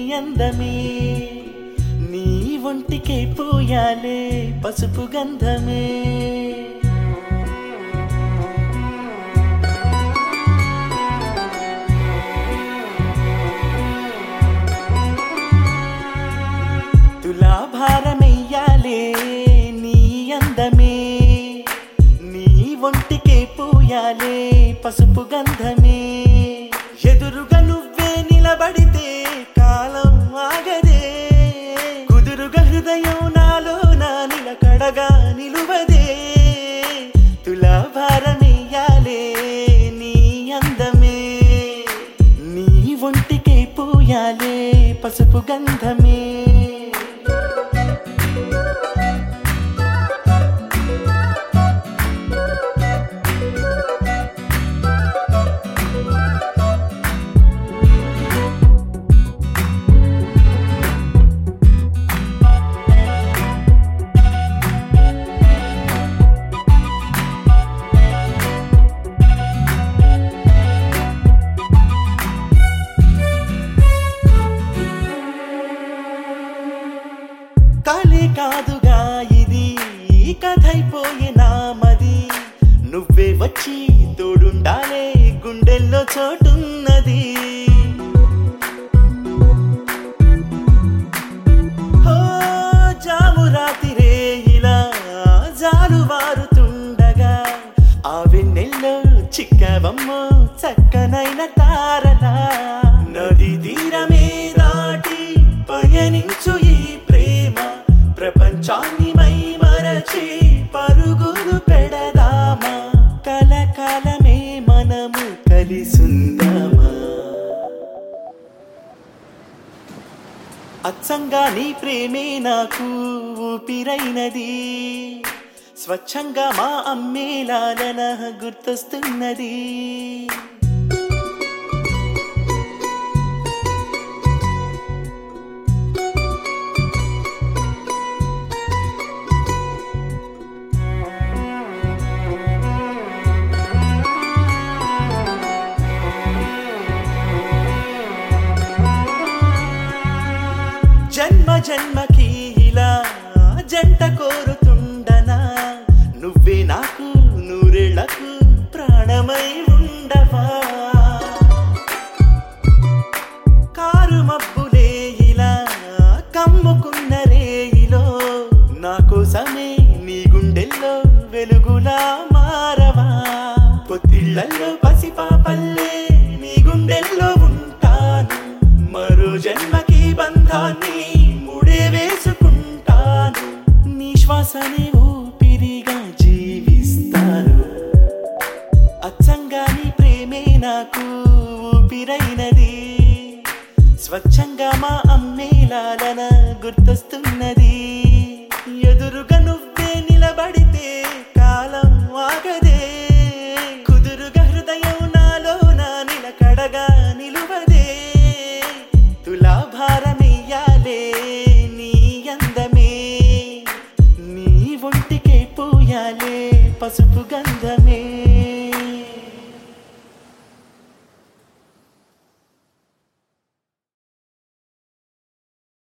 అందమే నీ ఒంటికే పోయాలే పసుపు గంధమే తులాభారమెయ్యాలే నీ అందమే నీ ఒంటికే పోయాలే పసుపు గంధమే ఎదురుగా నువ్వే నిలబడితే కాలం ఆగదే కుదురుగా హృదయం నాలో నా నిలకడగా నిలువదే తులాభారమెయ్యాలే నీ అందమే నీ ఒంటికే పోయాలే పసుపు గంధమే కాలే కాదుగా ఇది కథైపోయే నామది నువ్వే వచ్చి తోడుండాలే గుండెల్లో చోటున్నది హో జాము రాతిరే ఇలా జాలువారుతుండగా ఆ వెన్నెల్లో చిక్కవమ్మో చక్కనైన తారలా నది తీరమే దాటి పయనించు ఈ ప్రపంచాన్ని మై మరచి పరుగులు పెడదామా కలకాలమే మనము కలిసుందామా అచ్చంగా నీ ప్రేమే నాకు ఊపిరైనది స్వచ్ఛంగా మా అమ్మేలాలన గుర్తొస్తున్నది జన్మ జన్మకి ఇలా జంట కోరుతుండనా నువ్వే నాకు నూరేళ్లకు ప్రాణమై ఉండవా కారు మబ్బులే ఇలా కమ్ముకున్న రేయిలో నా కోసమే నీ గుండెల్లో వెలుగులా మారవా పొత్తిళ్లలో పసిపాపల్లే నీ గుండెల్లో ఉంటాను మరో జన్మకి బంధాన్ని ముడే వేసుకుంటాను నీ శ్వాసనే ఊపిరిగా జీవిస్తాను అచ్చంగా నీ ప్రేమే నాకు ఊపిరైనది స్వచ్ఛంగా మా అమ్మేలాలన గుర్తొస్తున్నది ఎదురుగా నువ్వే నిలబడితే కాలం ఆగదే కుదురుగా హృదయం నాలో నా నిలకడగా నిలువదే తులాభారమెయ్యాలే నీ అందమే నీ ఒంటికే పోయాలే పసుపు గంధమే